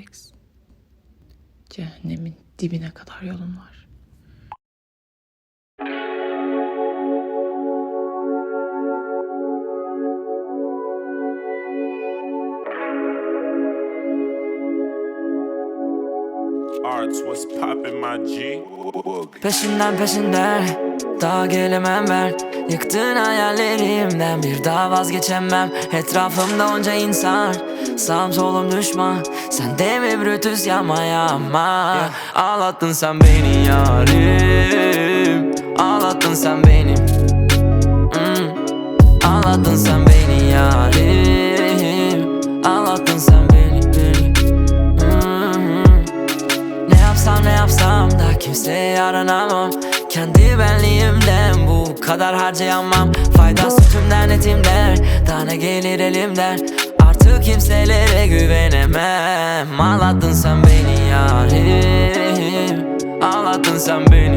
Netflix. Cehennemin dibine kadar yolun var. Arts, what's poppin' my G? Peşinden daha gelemem ben. Yıktığın hayallerimden bir daha vazgeçemem. Etrafımda onca insan, sağım solum düşman. Sen de mi Brutus yapma. Ağlattın sen beni yarim. Ağlattın sen beni. Ağlattın sen beni yarim. Ağlattın sen beni. Ne yapsam da kimseye yaranamam. Kendi benliğimden bu kadar harcayamam. Faydası tümden etimden, daha ne gelir elimden. Artık kimselere güvenemem. Ağlattın sen beni yarim. Ağlattın sen beni.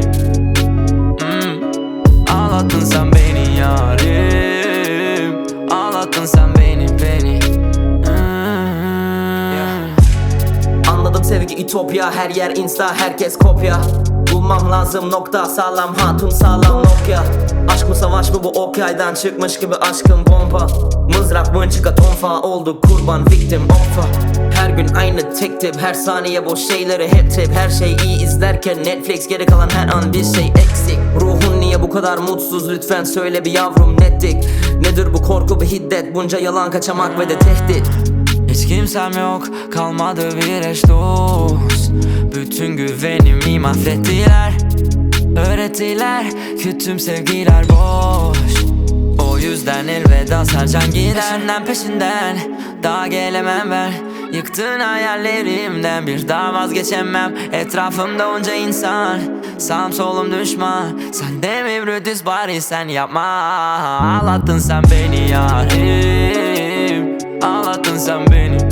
Ağlattın sen beni yarim. Ağlattın sen beni. Anladım sevgi ütopya, her yer insta, herkes kopya. Bulmam lazım nokta, sağlam hatun sağlam Nokia. Aşk mı savaş mı bu ok yaydan çıkmış gibi aşkın bomba. Mızrak mınçıka tonfa oldu kurban victim offa. Her gün aynı tek tip, her saniye boş şeyleri hep trip. Her şey iyi izlerken Netflix, geri kalan her an bir şey eksik. Ruhun niye bu kadar mutsuz, lütfen söyle bir yavrum nettik. Nedir bu korku ve hiddet, bunca yalan kaçamak ve de tehdit. Hiç kimsem yok, kalmadı bir eş dost. Bütün güvenimi mahvettiler. Öğrettiler ki tüm sevgiler boş. O yüzden elveda Sercan gider. Peşinden daha gelemem ben. Yıktığın hayallerimden bir daha vazgeçemem. Etrafımda onca insan, sağım solum düşman. Sen de mi Brutus, bari sen yapma. Ağlattın sen beni yarim. Ağlattın sen beni.